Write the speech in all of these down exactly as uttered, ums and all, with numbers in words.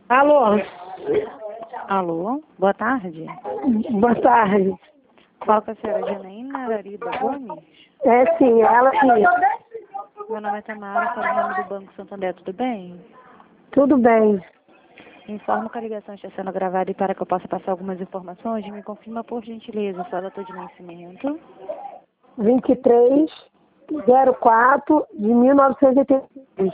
Alô? Alô, boa tarde. Boa tarde. Qual que é a senhora Janaína Arariba Gomes? É sim, ela sim. Meu nome é Tamara, para o nome do Banco Santander, tudo bem? Tudo bem. Informo que a ligação está sendo gravada e para que eu possa passar algumas informações, me confirma por gentileza sua data de nascimento, vinte e três zero quatro de mil novecentos e oitenta e seis.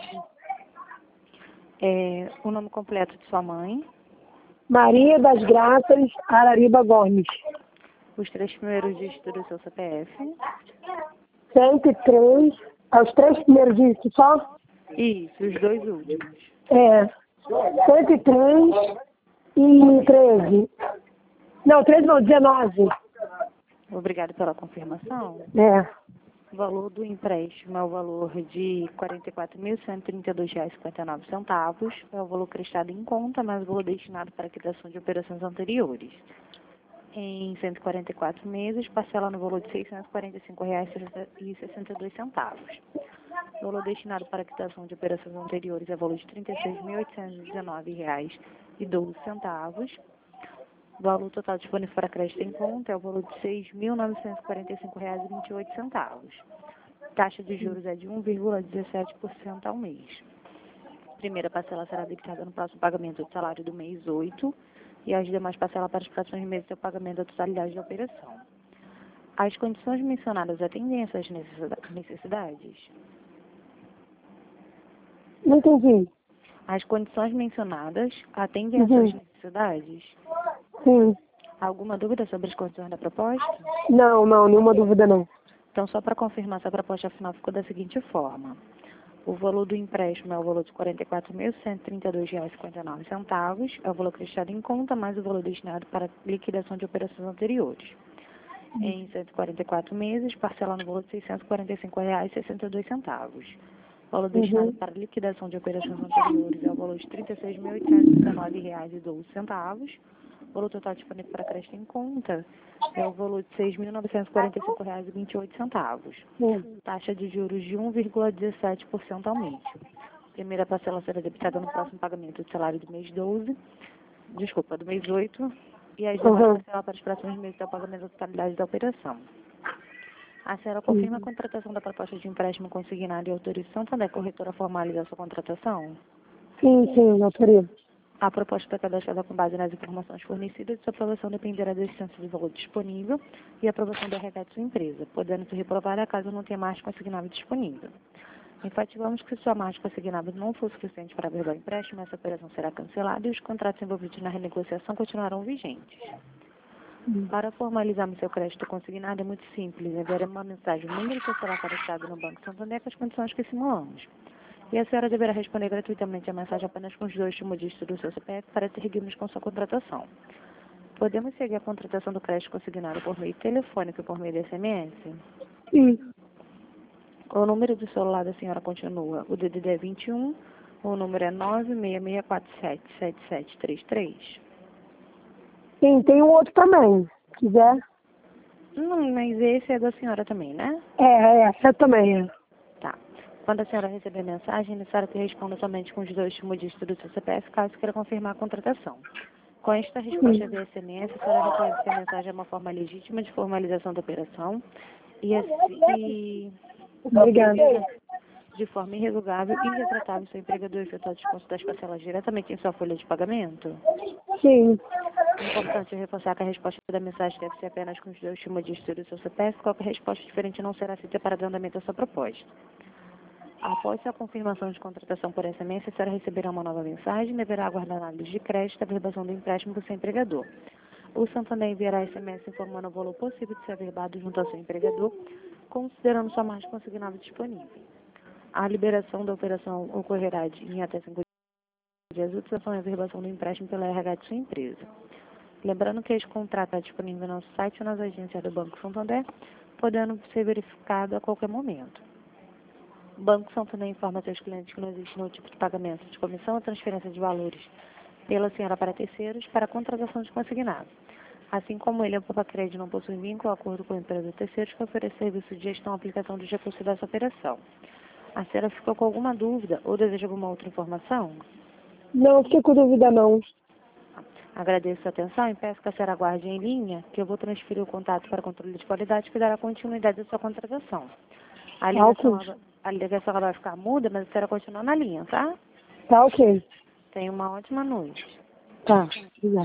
é, o nome completo de sua mãe, Maria das Graças Arariba Gomes. os três primeiros dígitos do seu C P F. cento e três, aos três primeiros dígitos só? Isso, os dois últimos. É. cento e três e treze. Não, treze não, dezenove. Obrigada pela confirmação. É. O valor do empréstimo é o valor de quarenta e quatro mil cento e trinta e dois reais e cinquenta e nove centavos. É o valor prestado em conta, mais o valor destinado para a quitação de operações anteriores. Em cento e quarenta e quatro meses, parcela no valor de seiscentos e quarenta e cinco reais e sessenta e dois centavos. O valor destinado para a quitação de operações anteriores é o valor de trinta e seis mil oitocentos e dezenove reais e doze centavos. O valor total disponível para crédito em conta é o valor de seis mil novecentos e quarenta e cinco reais e vinte e oito centavos. Taxa de juros é de um vírgula dezessete por cento ao mês. A primeira parcela será debitada no próximo pagamento do salário do mês oito e as demais parcelas para os próximos meses é o pagamento da totalidade da operação. As condições mencionadas atendem essas necessidades? Não entendi. As condições mencionadas atendem às Uhum. suas necessidades? Sim. Alguma dúvida sobre as condições da proposta? Não, não, nenhuma dúvida não. Então, só para confirmar, essa proposta final ficou da seguinte forma. O valor do empréstimo é o valor de quarenta e quatro mil cento e trinta e dois reais e cinquenta e nove centavos, é o valor acreditado em conta, mais o valor destinado para liquidação de operações anteriores. Em cento e quarenta e quatro meses, parcela no valor de seiscentos e quarenta e cinco reais e sessenta e dois centavos. O valor destinado Uhum. para liquidação de operações anteriores é o valor de trinta e seis mil oitocentos e dezenove reais e doze centavos. O valor total disponível para crédito em conta é o valor de seis mil novecentos e quarenta e cinco reais e vinte e oito centavos. Sim. Taxa de juros de um vírgula dezessete por cento ao mês. Primeira parcela será debitada no próximo pagamento do salário do mês doze, desculpa, do mês oito, e as demais Uhum. parcelas para os próximos meses é o pagamento da totalidade da operação. A senhora Sim, confirma a contratação da proposta de empréstimo consignado e autoriza Santander Corretora a formalizar sua contratação? sim, sim, autorizo. A proposta foi cadastrada com base nas informações fornecidas e sua aprovação dependerá da distância do valor disponível e aprovação do R H de sua empresa, podendo ser reprovada caso não tenha margem consignável disponível. Enfatizamos que se sua margem consignável não for suficiente para averbar o empréstimo, essa operação será cancelada e os contratos envolvidos na renegociação continuarão vigentes. Para formalizarmos seu crédito consignado é muito simples, enviaremos uma mensagem no número do celular cadastrado no Banco Santander com as condições que simulamos. E a senhora deverá responder gratuitamente a mensagem apenas com os dois últimos dígitos do seu C P F para seguirmos com sua contratação. Podemos seguir a contratação do crédito consignado por meio telefônico e por meio de S M S? Sim. O número do celular da senhora continua o D D D é vinte e um, o número é nove seis seis quatro sete sete sete três três. Sim, tem um outro também, se quiser. Não, mas esse é da senhora também, né? É, é, essa também é. Tá. Quando a senhora receber a mensagem, é necessário que responda somente com os dois últimos dígitos do seu C P F, caso queira confirmar a contratação. Com esta resposta via S M S, a senhora reconhece que a mensagem é uma forma legítima de formalização da operação e, assim, e Obrigada. de forma irrevogável e irretratável seu empregador efetuar o desconto das parcelas diretamente em sua folha de pagamento. Sim. É importante reforçar que a resposta da mensagem deve ser apenas com os dois últimos dígitos do seu C P F, qualquer resposta diferente não será aceita para o andamento da sua proposta. Após a confirmação de contratação por S M S, a senhora receberá uma nova mensagem e deverá aguardar a análise de crédito e a averbação do empréstimo do seu empregador. O Santander enviará S M S informando o valor possível de ser averbado junto ao seu empregador, considerando sua margem consignável disponível. A liberação da operação ocorrerá de, em até cinco dias úteis após a averbação do empréstimo pela R H de sua empresa. Lembrando que este contrato está disponível no nosso site ou nas agências do Banco Santander, podendo ser verificado a qualquer momento. O Banco Santander informa seus clientes que não existe nenhum tipo de pagamento de comissão ou transferência de valores pela senhora para terceiros para a contratação de consignado. Assim como ele, a Papa Crédito não possui vínculo ou acordo com a empresa de terceiros que oferece serviço de gestão ou aplicação dos recursos dessa operação. A senhora ficou com alguma dúvida ou deseja alguma outra informação? Não, fiquei com dúvida não. Agradeço a atenção e peço que a senhora aguarde em linha, que eu vou transferir o contato para controle de qualidade que dará continuidade à sua contratação. A Tá ligação, ok. ela- a ligação ela vai ficar muda, mas a senhora continua na linha, tá? Tá ok. Tenha uma ótima noite. Tá, obrigada.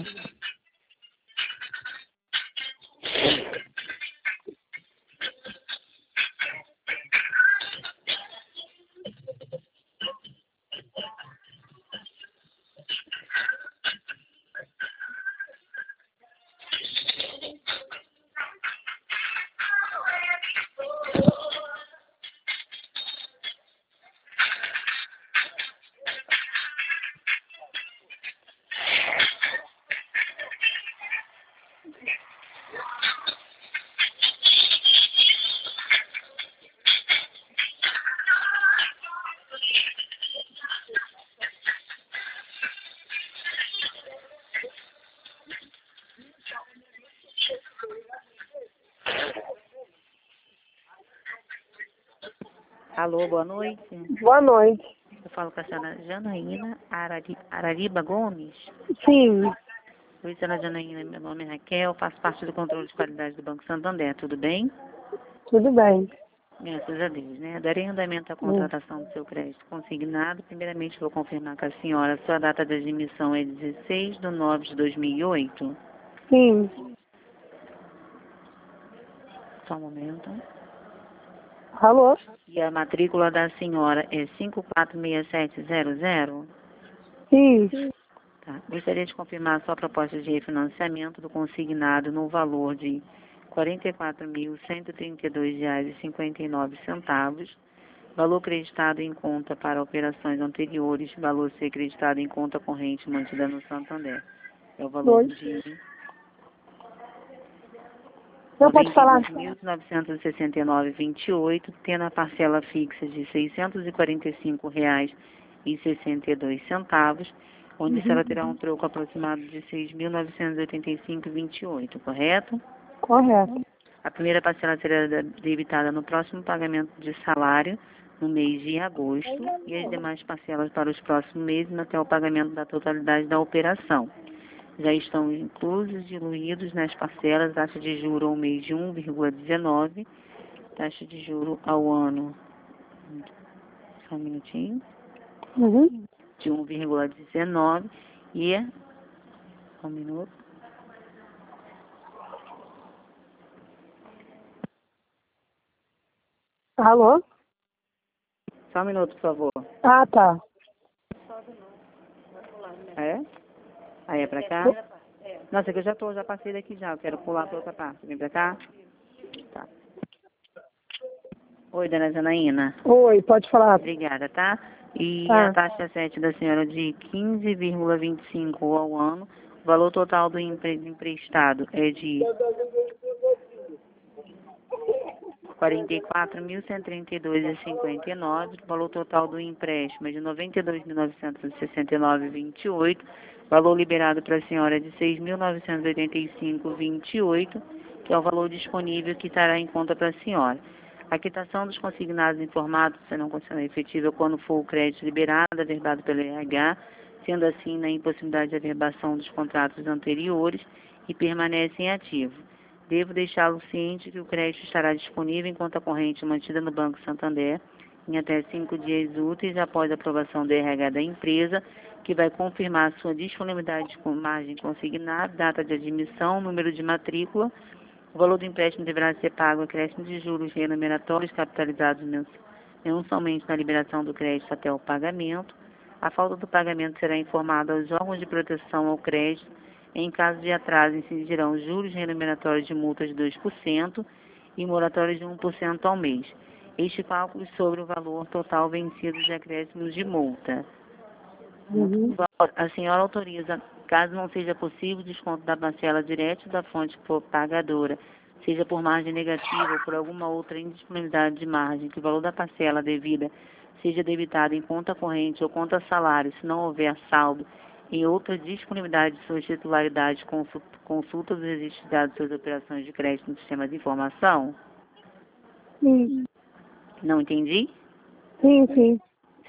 Alô, boa noite. Boa noite. Eu falo com a senhora Janaína Arari, Arariba Gomes. Sim, Oi, senhora Janaína, meu nome é Raquel, faço parte do controle de qualidade do Banco Santander, tudo bem? tudo bem. Graças a Deus, né? Darei andamento à Hum. contratação do seu crédito consignado. Primeiramente, vou confirmar com a senhora, sua data de admissão é dezesseis de nove de dois mil e oito. Sim. Só um momento. Alô? E a matrícula da senhora é cinco quatro seis sete zero zero? Sim. Tá. Gostaria de confirmar a sua proposta de refinanciamento do consignado no valor de quarenta e quatro mil cento e trinta e dois reais e cinquenta e nove centavos. Valor creditado em conta para operações anteriores, valor ser creditado em conta corrente mantida no Santander. É o valor Oi. de Não pode falar. noventa e dois mil novecentos e sessenta e nove vírgula vinte e oito, tendo a parcela fixa de seiscentos e quarenta e cinco reais e sessenta e dois centavos, onde a senhora terá um troco aproximado de seis mil novecentos e oitenta e cinco vírgula vinte e oito, correto? Correto. A primeira parcela será debitada no próximo pagamento de salário, no mês de agosto, e as demais parcelas para os próximos meses até o pagamento da totalidade da operação. Já estão inclusos, diluídos nas parcelas, taxa de juro ao mês de um vírgula dezenove, taxa de juro ao ano, só um minutinho, Uhum. de um vírgula dezenove e, só um minuto, Alô? só um minuto, por favor. Ah, tá. É? Aí é pra cá? Nossa, que eu já tô, já passei daqui já, eu quero pular pra outra parte. Vem pra cá? Tá. Oi, dona Janaína. Oi, pode falar. Obrigada, tá? E Tá. a taxa sete da senhora de quinze vírgula vinte e cinco ao ano. O valor total do empre- emprestado é de quarenta e quatro mil cento e trinta e dois vírgula cinquenta e nove. O valor total do empréstimo é de noventa e dois mil novecentos e sessenta e nove vírgula vinte e oito. Valor liberado para a senhora é de seis mil novecentos e oitenta e cinco vírgula vinte e oito, que é o valor disponível que estará em conta para a senhora. A quitação dos consignados informados serão condicionada efetiva quando for o crédito liberado, averbado pelo R H, sendo assim na impossibilidade de averbação dos contratos anteriores e permanecem ativos. Devo deixá-lo ciente que o crédito estará disponível em conta corrente mantida no Banco Santander em até cinco dias úteis após a aprovação do R H da empresa, que vai confirmar sua disponibilidade com margem consignada, data de admissão, número de matrícula. O valor do empréstimo deverá ser pago acréscimo de juros remuneratórios capitalizados mensalmente na liberação do crédito até o pagamento. A falta do pagamento será informada aos órgãos de proteção ao crédito. Em caso de atraso, incidirão juros remuneratórios de multas de dois por cento e moratórios de um por cento ao mês. Este cálculo sobre o valor total vencido de acréscimos de multa. Uhum. A senhora autoriza, caso não seja possível, desconto da parcela direto da fonte pagadora, seja por margem negativa ou por alguma outra indisponibilidade de margem, que o valor da parcela devida seja debitado em conta corrente ou conta salário, se não houver saldo em outra disponibilidade de sua titularidade, consulta os registros dados de suas operações de crédito no sistema de informação? Sim. Não entendi? Sim, sim.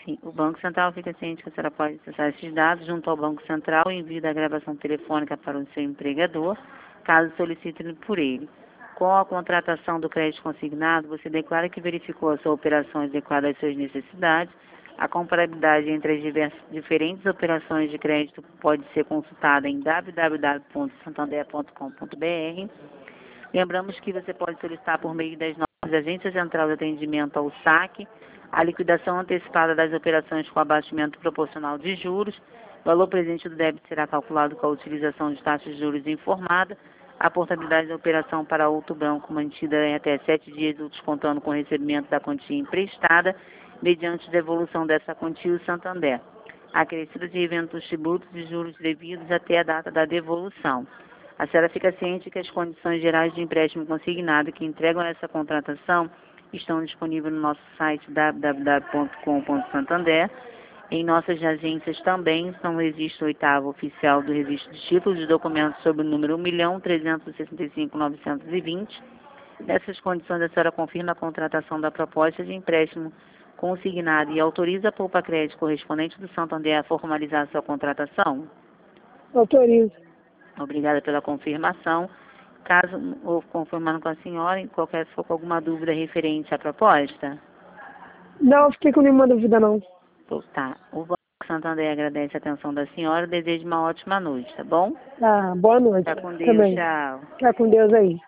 Sim, o Banco Central fica ciente que a senhora pode acessar esses dados junto ao Banco Central e envio da gravação telefônica para o seu empregador, caso solicite por ele. Com a contratação do crédito consignado, você declara que verificou a sua operação adequada às suas necessidades. A comparabilidade entre as diversas, diferentes operações de crédito pode ser consultada em w w w ponto santander ponto com ponto b r. Lembramos que você pode solicitar por meio das nossas agências central de atendimento ao saque a liquidação antecipada das operações com abatimento proporcional de juros. O valor presente do débito será calculado com a utilização de taxas de juros informada. A portabilidade da operação para outro banco mantida em até sete dias úteis, contando com o recebimento da quantia emprestada, mediante devolução dessa quantia ao Santander, acrescido de eventos tributos e juros devidos até a data da devolução. A senhora fica ciente que as condições gerais de empréstimo consignado que entregam essa contratação estão disponíveis no nosso site w w w ponto com ponto santander. Em nossas agências também estão no registro oitavo oficial do registro de títulos de documentos sob o número um milhão trezentos e sessenta e cinco mil novecentos e vinte. Nessas condições, a senhora confirma a contratação da proposta de empréstimo consignado e autoriza a Poupa Crédito correspondente do Santander a formalizar a sua contratação? Autorizo. Obrigada pela confirmação. Caso, ou confirmando com a senhora, qualquer se for com alguma dúvida referente à proposta? Não, fiquei com nenhuma dúvida, não. Tá. O Banco Santander agradece a atenção da senhora e deseja uma ótima noite, tá bom? Tá, boa noite. Fica com Deus, também. tchau. Fica com Deus aí.